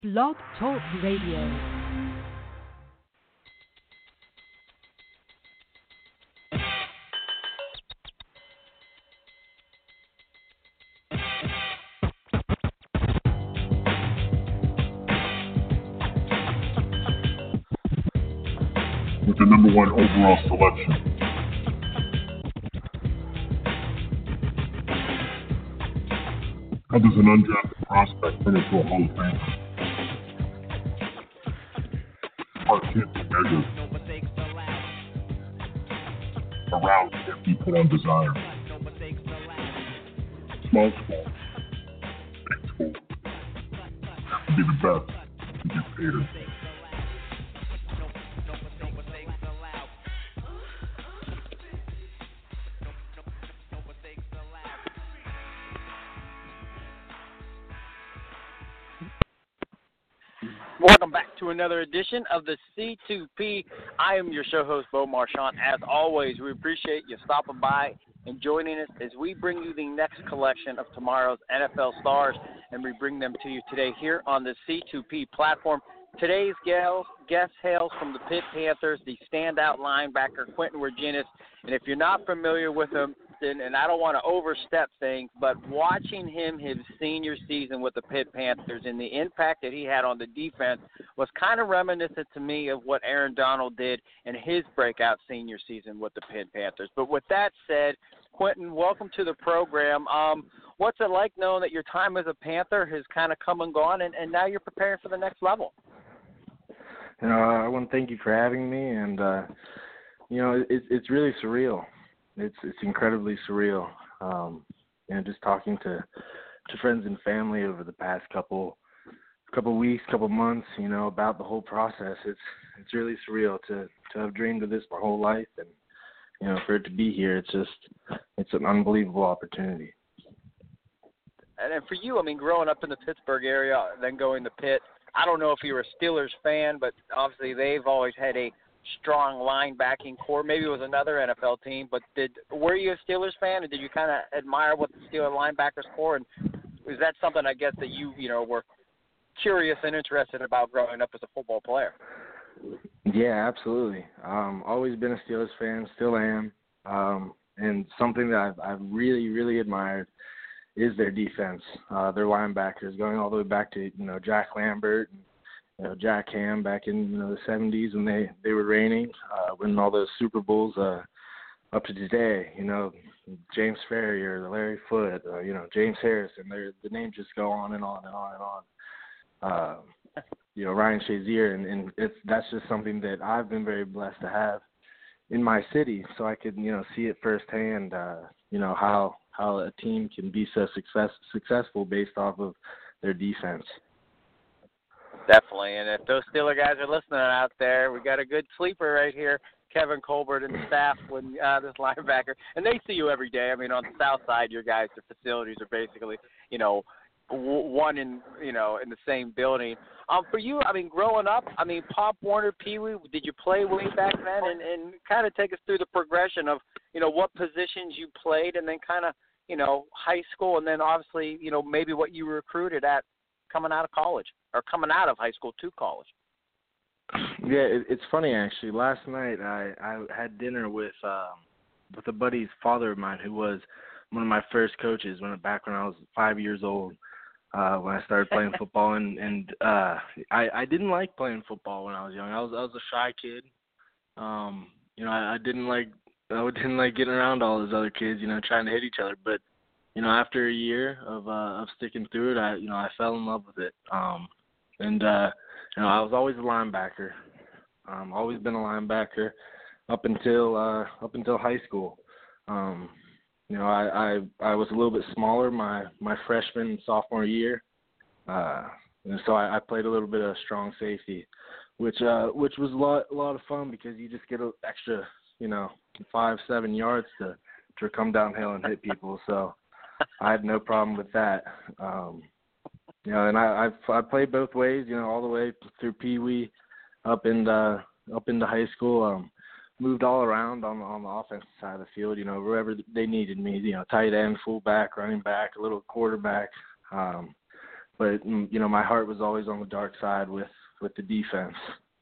Blog Talk Radio. With the number one overall selection. How does an undrafted prospect turn into a Hall of Famer? Heart can't be measured. Around can't be put on desire. Small school, big school. Have to be the best to get paid. Welcome back to another edition of the C2P. I am your show host, Bo Marchant. As always, we appreciate you stopping by and joining us as we bring you the next collection of tomorrow's NFL stars, and we bring them to you today here on the C2P platform. Today's guest hails from the Pitt Panthers, the standout linebacker, Quentin Wirginis. And if you're not familiar with him, and I don't want to overstep things, but watching him his senior season with the Pitt Panthers and the impact that he had on the defense was kind of reminiscent to me of what Aaron Donald did in his breakout senior season with the Pitt Panthers. But with that said, Quentin, welcome to the program. What's it like knowing that your time as a Panther has kind of come and gone, and now you're preparing for the next level? I want to thank you for having me, and it's really surreal. It's incredibly surreal. Just talking to friends and family over the past couple weeks, couple months, about the whole process. It's really surreal to have dreamed of this my whole life, and for it to be here, it's an unbelievable opportunity. And for you, growing up in the Pittsburgh area, then going to Pitt, I don't know if you're a Steelers fan, but obviously they've always had a strong linebacking core. Maybe it was another NFL team, but were you a Steelers fan, and did you kind of admire what the Steelers linebackers core? And is that something, I guess, that you were curious and interested about growing up as a football player? Yeah, absolutely. Always been a Steelers fan, still am. And something that I've really, really admired is their defense, their linebackers, going all the way back to Jack Lambert and Jack Ham back in the 70s when they were reigning, winning all those Super Bowls up to today. James Farrior, Larry Foote, James Harrison. The names just go on and on and on and on. Ryan Shazier, and that's just something that I've been very blessed to have in my city, so I could see it firsthand. How a team can be so successful based off of their defense. Definitely, and if those Steeler guys are listening out there, we got a good sleeper right here, Kevin Colbert and the staff with this linebacker, and they see you every day. On the south side, your guys' facilities are basically, one in the same building. For you, growing up, Pop Warner, Pee Wee, did you play way back then? And kind of take us through the progression of, what positions you played, and then kind of, high school, and then obviously, maybe what you were recruited at coming out of college or coming out of high school to college. Yeah, it's funny actually. Last night I had dinner with a buddy's father of mine who was one of my first coaches back when I was 5 years old. When I started playing football, and I didn't like playing football when I was young. I was a shy kid. I didn't like getting around all those other kids, trying to hit each other. But after a year of sticking through it, I fell in love with it. I was always a linebacker. Always been a linebacker up until high school. I was a little bit smaller my freshman and sophomore year, and so I played a little bit of strong safety, which was a lot of fun because you just get an extra 5-7 yards to come downhill and hit people. So I had no problem with that. And I played both ways, all the way through Pee Wee up into high school. Moved all around on the offensive side of the field, wherever they needed me, tight end, fullback, running back, a little quarterback. but my heart was always on the dark side with the defense.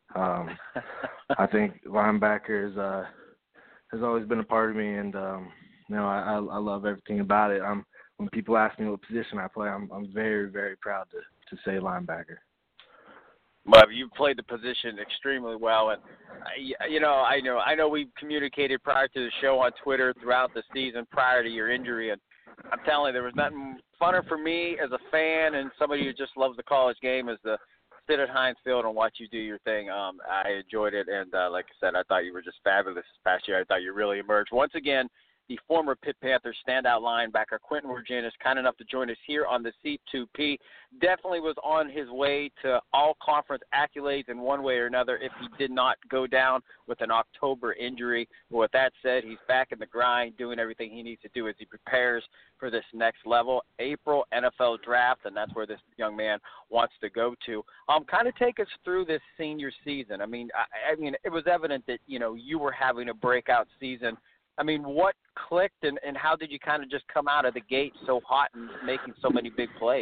I think linebacker has always been a part of me, and I love everything about it. When people ask me what position I play, I'm very, very proud to say linebacker. Well, you've played the position extremely well, and I know we've communicated prior to the show on Twitter throughout the season prior to your injury, and I'm telling you, there was nothing funner for me as a fan and somebody who just loves the college game as to sit at Heinz Field and watch you do your thing. I enjoyed it, and like I said, I thought you were just fabulous this past year. I thought you really emerged. Once again, the former Pitt Panthers standout linebacker, Quentin Virginis, kind enough to join us here on the C2P. Definitely was on his way to all conference accolades in one way or another if he did not go down with an October injury. But with that said, he's back in the grind, doing everything he needs to do as he prepares for this next level. April NFL draft, and that's where this young man wants to go to. Kind of take us through this senior season. I mean, it was evident that, you were having a breakout season. I mean, what clicked, and how did you kind of just come out of the gate so hot and making so many big plays?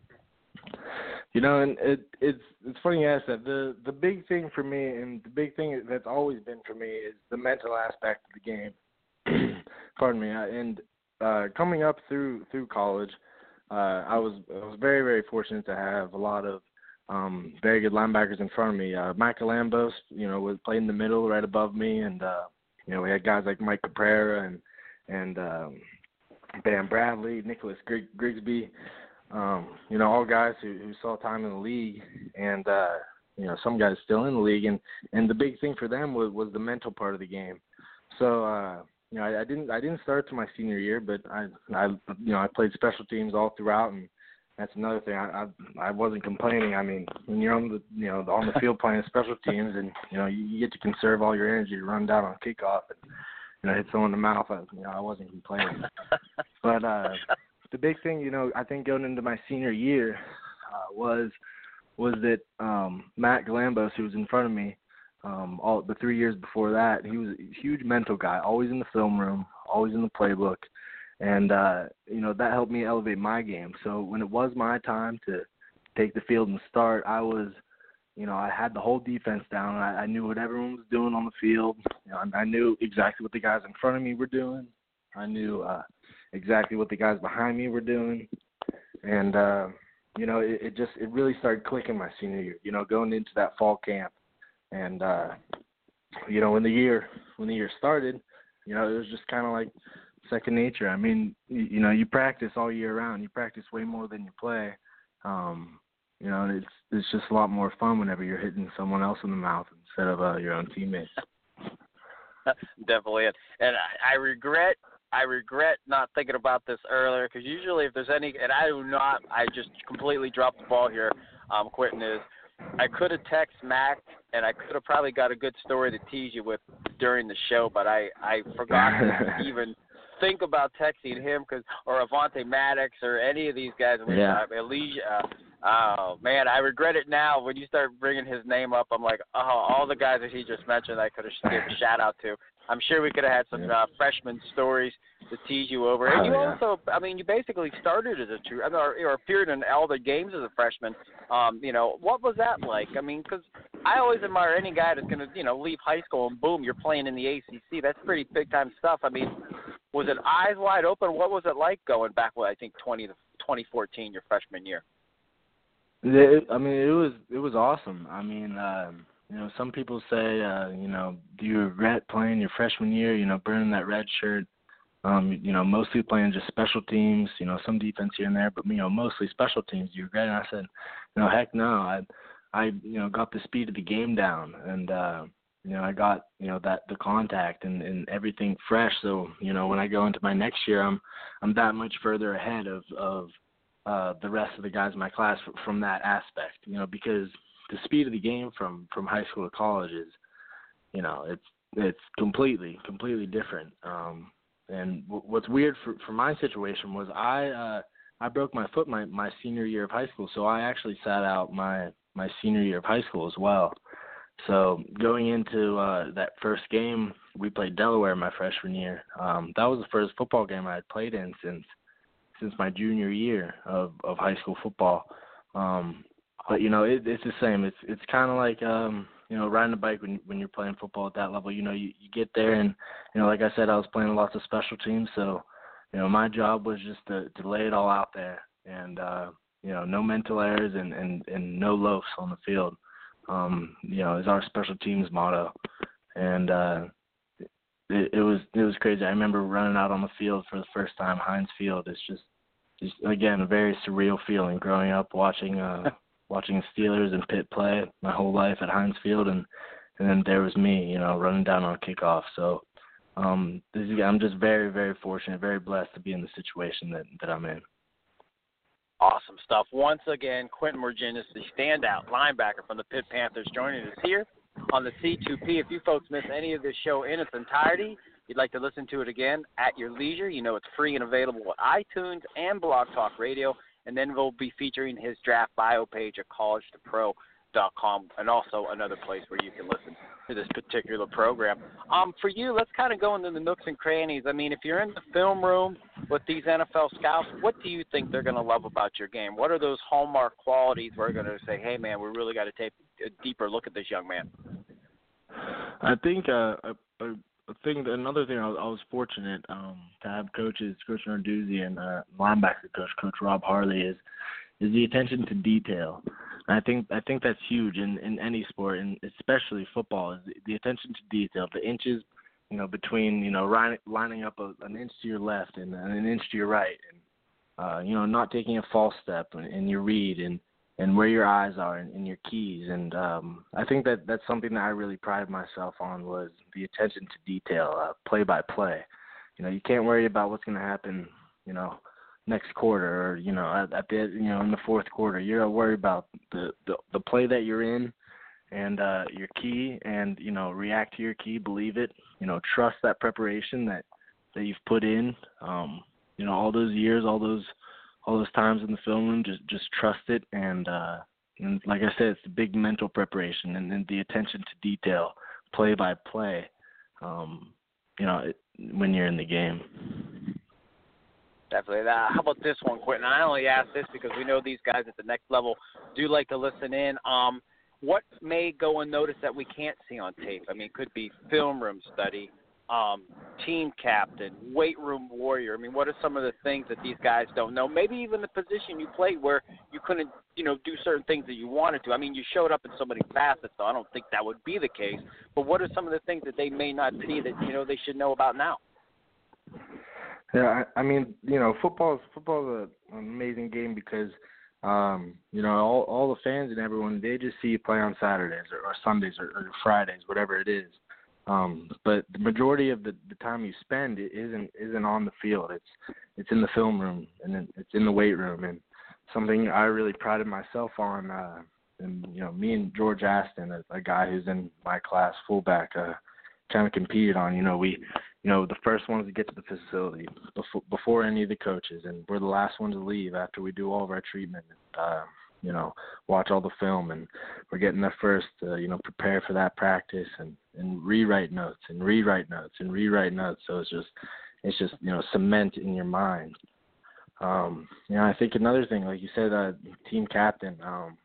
And it's funny you ask that. The big thing for me, and the big thing that's always been for me, is the mental aspect of the game. Pardon me. And coming up through college, I was very, very fortunate to have a lot of very good linebackers in front of me. Michael Lambos, was playing in the middle right above me, and we had guys like Mike Caprera and Bam Bradley, Nicholas Grigsby, all guys who saw time in the league, and some guys still in the league, and the big thing for them was the mental part of the game. So I didn't start to my senior year, but I played special teams all throughout, and that's another thing. I wasn't complaining. I mean, when you're on the field playing special teams, and you get to conserve all your energy to run down on kickoff and hit someone in the mouth. I wasn't complaining. But the big thing, I think going into my senior year was that Matt Galambos, who was in front of me, all the 3 years before that, he was a huge mental guy, always in the film room, always in the playbook. And, that helped me elevate my game. So when it was my time to take the field and start, I was, I had the whole defense down. I knew what everyone was doing on the field. I knew exactly what the guys in front of me were doing. I knew exactly what the guys behind me were doing. And, it really started clicking my senior year, going into that fall camp. And, when the year started, it was just kind of like second nature. I mean, you practice all year round. You practice way more than you play. It's just a lot more fun whenever you're hitting someone else in the mouth instead of your own teammates. Definitely. And I regret not thinking about this earlier, because usually if there's any, and I just completely dropped the ball here, Quentin, is I could have texted Mac, and I could have probably got a good story to tease you with during the show, but I forgot to even think about texting him, or Avante Maddox or any of these guys. Elijah. Oh, man, I regret it now. When you start bringing his name up, I'm like, all the guys that he just mentioned I could have given a shout-out to. I'm sure we could have had some freshman stories to tease you over. And also, you basically started as a true, or appeared in all the games as a freshman. What was that like? I mean, because I always admire any guy that's going to, leave high school and boom, you're playing in the ACC. That's pretty big-time stuff. I mean, was it eyes wide open? What was it like going back, 2014, your freshman year? It was awesome. I mean, some people say, do you regret playing your freshman year, burning that red shirt, mostly playing just special teams, some defense here and there, but, mostly special teams. Do you regret it? And I said, heck no. I got the speed of the game down, and, I got, the contact and everything fresh. So, when I go into my next year, I'm that much further ahead of the rest of the guys in my class from that aspect, because the speed of the game from high school to college is, it's completely different. And what's weird for my situation was I broke my foot my senior year of high school, so I actually sat out my senior year of high school as well. So going into that first game, we played Delaware my freshman year. That was the first football game I had played in since my junior year of high school football. But it's the same. It's kind of like riding a bike when you're playing football at that level. You get there, and like I said, I was playing lots of special teams, so my job was just to lay it all out there, and no mental errors and no loafs on the field. Is our special teams motto, and it was crazy. I remember running out on the field for the first time, Heinz Field. It's just again a very surreal feeling growing up watching Steelers and Pitt play my whole life at Heinz Field, and then there was me, running down on kickoff. So I'm just very, very fortunate, very blessed to be in the situation that I'm in. Awesome stuff. Once again, Quentin Mergennis, the standout linebacker from the Pitt Panthers, joining us here on the C2P. If you folks miss any of this show in its entirety, you'd like to listen to it again at your leisure, it's free and available at iTunes and Blog Talk Radio. And then we'll be featuring his draft bio page at collegetopro.com, and also another place where you can listen to this particular program. For you, let's kind of go into the nooks and crannies. I mean, if you're in the film room with these NFL scouts, what do you think they're going to love about your game? What are those hallmark qualities where they're going to say, hey, man, we really got to take a deeper look at this young man? I think another thing I was fortunate to have coaches, Coach Narduzzi and linebacker coach Rob Harley is the attention to detail. And I think that's huge in any sport, and especially football, is the attention to detail, the inches, between lining up an inch to your left and an inch to your right, and not taking a false step in your read and where your eyes are and your keys. And I think that's something that I really prided myself on, was the attention to detail, play by play. You can't worry about what's going to happen, next quarter or, at the, in the fourth quarter. You're worried about the play that you're in and your key, and, react to your key, believe it, trust that preparation that you've put in, all those years, all those times in the film room, just trust it. And like I said, it's the big mental preparation and then the attention to detail, play by play, when you're in the game. Definitely. How about this one, Quentin? I only ask this because we know these guys at the next level do like to listen in. What may go unnoticed that we can't see on tape? I mean, it could be film room study, team captain, weight room warrior. I mean, what are some of the things that these guys don't know? Maybe even the position you played where you couldn't, do certain things that you wanted to. I mean, you showed up in so many facets, so I don't think that would be the case. But what are some of the things that they may not see that, they should know about now? Yeah, I mean, football's an amazing game because, all the fans and everyone, they just see you play on Saturdays or Sundays or Fridays, whatever it is. But the majority of the time you spend isn't on the field. It's in the film room and it's in the weight room. And something I really prided myself on, and me and George Aston, a guy who's in my class, fullback, kind of competed on. We, the first ones to get to the facility before any of the coaches, and we're the last ones to leave after we do all of our treatment. Watch all the film, and we're getting there first to, prepare for that practice and rewrite notes and rewrite notes and rewrite notes. So it's just cement in your mind. I think another thing, like you said, team captain,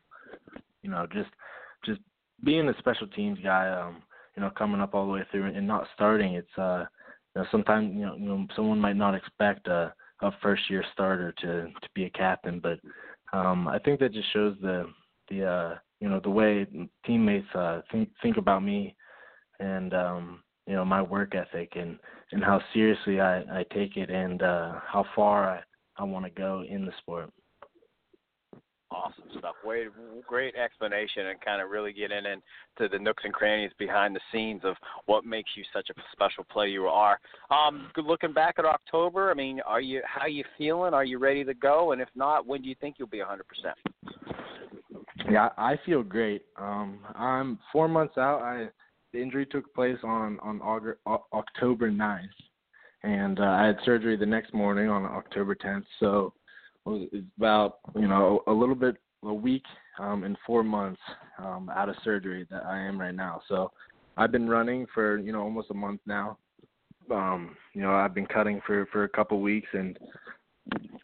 just being a special teams guy, coming up all the way through and not starting, it's, sometimes, someone might not expect a first-year starter to be a captain, but I think that just shows the way teammates think about me and my work ethic and how seriously I take it and how far I want to go in the sport. Awesome stuff. Great explanation, and kind of really getting into the nooks and crannies behind the scenes of what makes you such a special player you are. Looking back at October, I mean, how are you feeling? Are you ready to go? And if not, when do you think you'll be 100%? Yeah, I feel great. I'm 4 months out. The injury took place on October 9th, and I had surgery the next morning on October 10th. So it's about, a week and 4 months out of surgery that I am right now. So I've been running for, almost a month now. I've been cutting for a couple weeks, and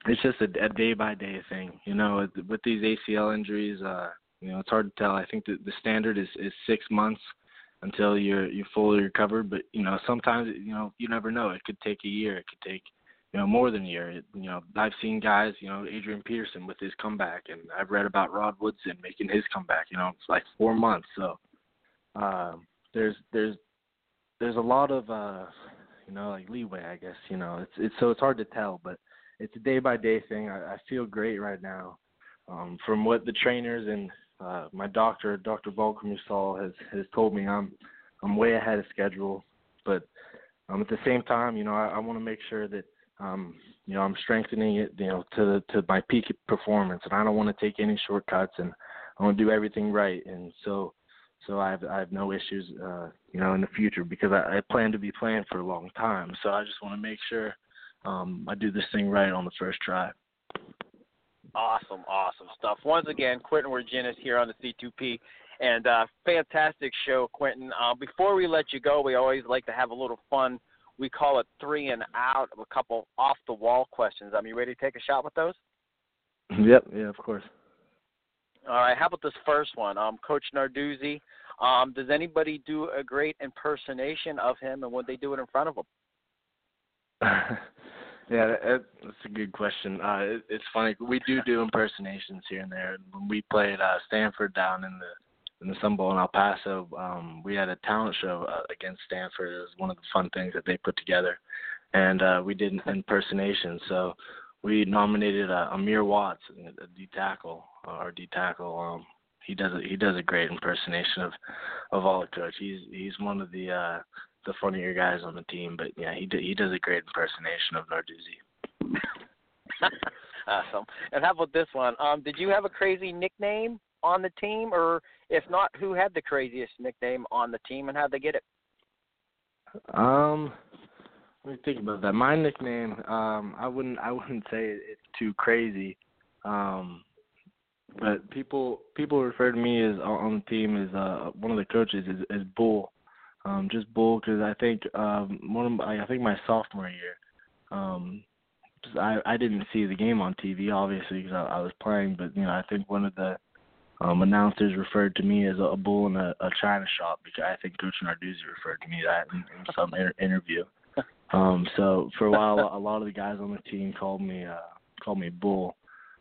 it's just a day-by-day thing. You know, with these ACL injuries, you know, it's hard to tell. I think the standard is 6 months until you're fully recovered. But, you know, sometimes, you know, you never know. It could take a year. It could take, you know, more than a year. You know, I've seen guys, you know, Adrian Peterson with his comeback, and I've read about Rod Woodson making his comeback. You know, it's like 4 months. So there's a lot of, you know, like leeway, I guess. You know, it's hard to tell, but it's a day-by-day thing. I feel great right now. From what the trainers and my doctor, Dr. Volker Musal, has told me, I'm way ahead of schedule. But at the same time, you know, I want to make sure that you know, I'm strengthening it, you know, to my peak performance, and I don't want to take any shortcuts, and I want to do everything right. And so I have no issues, you know, in the future, because I plan to be playing for a long time. So I just want to make sure I do this thing right on the first try. Awesome stuff. Once again, Quentin Wirginis here on the C2P, and fantastic show, Quentin. Before we let you go, we always like to have a little fun. We call it 3 and Out, a couple off-the-wall questions. You ready to take a shot with those? Yep, yeah, of course. All right, how about this first one? Coach Narduzzi, does anybody do a great impersonation of him, and would they do it in front of him? Yeah, that's a good question. It's funny. We do impersonations here and there. When we played Stanford down in the Sun Bowl in El Paso, we had a talent show against Stanford. It was one of the fun things that they put together, and we did an impersonation. So we nominated Amir Watts, a D tackle. He does a great impersonation of all the coach. He's one of the funnier guys on the team, but yeah, he does a great impersonation of Narduzzi. Awesome. And how about this one? Did you have a crazy nickname on the team, or if not, who had the craziest nickname on the team, and how'd they get it? Let me think about that. My nickname, I wouldn't say it's too crazy, but people refer to me as on the team as one of the coaches as Bull. Just Bull, because I think I think my sophomore year, I didn't see the game on TV, obviously, because I was playing. But you know, I think one of the announcers referred to me as a bull in a china shop, because I think Coach Narduzzi referred to me that in some interview. So for a while, a lot of the guys on the team called me Bull.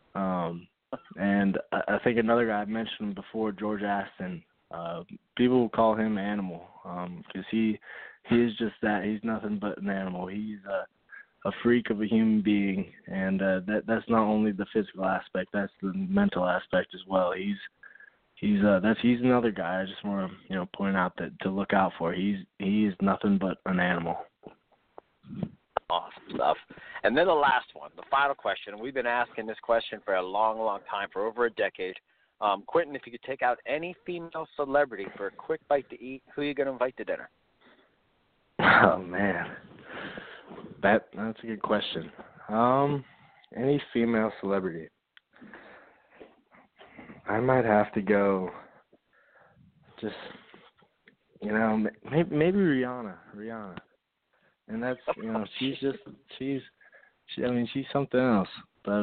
And I think another guy I mentioned before, George Aston. People will call him Animal, because he is just that. He's nothing but an animal. He's a freak of a human being, and that's not only the physical aspect, that's the mental aspect as well. He's another guy I just want to point out that to look out for. He is nothing but an animal. Awesome stuff. And then the last one, the final question. We've been asking this question for a long, long time, for over a decade. Quentin, if you could take out any female celebrity for a quick bite to eat, who are you going to invite to dinner? Oh, man. That's a good question. Any female celebrity. I might have to go just, maybe Rihanna. And that's, she's something else. But,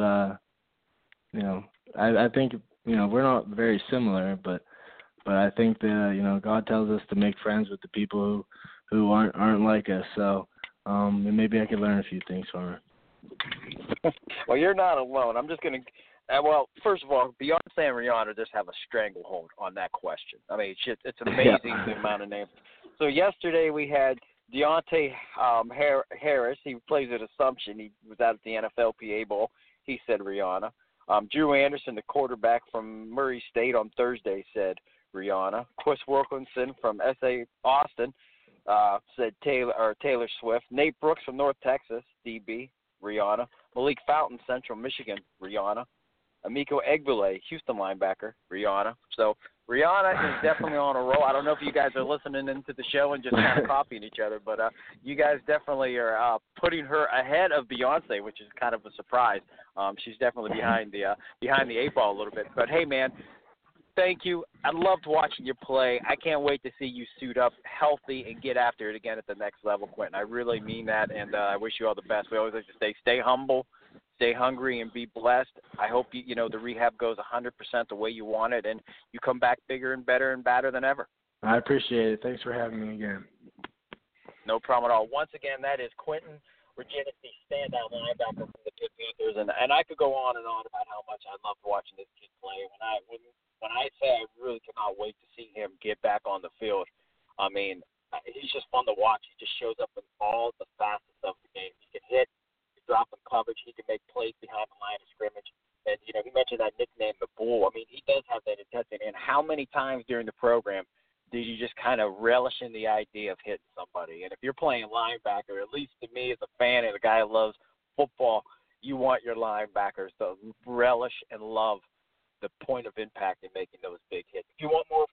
I think, we're not very similar, but I think that, God tells us to make friends with the people who aren't like us. So, and maybe I could learn a few things from her. Well, you're not alone. I'm just going to, first of all, Beyonce and Rihanna just have a stranglehold on that question. I mean, it's amazing the amount of names. So yesterday we had Deontay Harris. He plays at Assumption. He was out at the NFLPA Bowl. He said Rihanna. Drew Anderson, the quarterback from Murray State, on Thursday said Rihanna. Chris Wilkinson from SA Austin said Taylor Swift. Nate Brooks from North Texas, DB, Rihanna. Malik Fountain, Central Michigan, Rihanna. Emiko Egbule, Houston linebacker, Rihanna. So Rihanna is definitely on a roll. I don't know if you guys are listening into the show and just kind of copying each other, but you guys definitely are putting her ahead of Beyonce, which is kind of a surprise. She's definitely behind the eight ball a little bit. But hey, man, thank you. I loved watching you play. I can't wait to see you suit up healthy and get after it again at the next level, Quentin. I really mean that, and I wish you all the best. We always like to stay humble, Stay hungry and be blessed. I hope the rehab goes 100% the way you want it, and you come back bigger and better and badder than ever. I appreciate it. Thanks for having me again. No problem at all. Once again, that is Quentin Regina, the standout linebacker from the Pitt Panthers, and I could go on and on about how much I loved watching this kid play. When I say I really cannot wait to see him get back on the field, I mean, he's just fun to watch. He just shows up in all the facets of the game. He can hit, he can drop in coverage, he can make plays behind the line of scrimmage. And, he mentioned that nickname, the Bull. I mean, he does have that intensity. And how many times during the program did you just kind of relish in the idea of hitting somebody? And if you're playing linebacker, at least to me as a fan and a guy who loves football, you want your linebackers to relish and love the point of impact in making those big hits. If you want more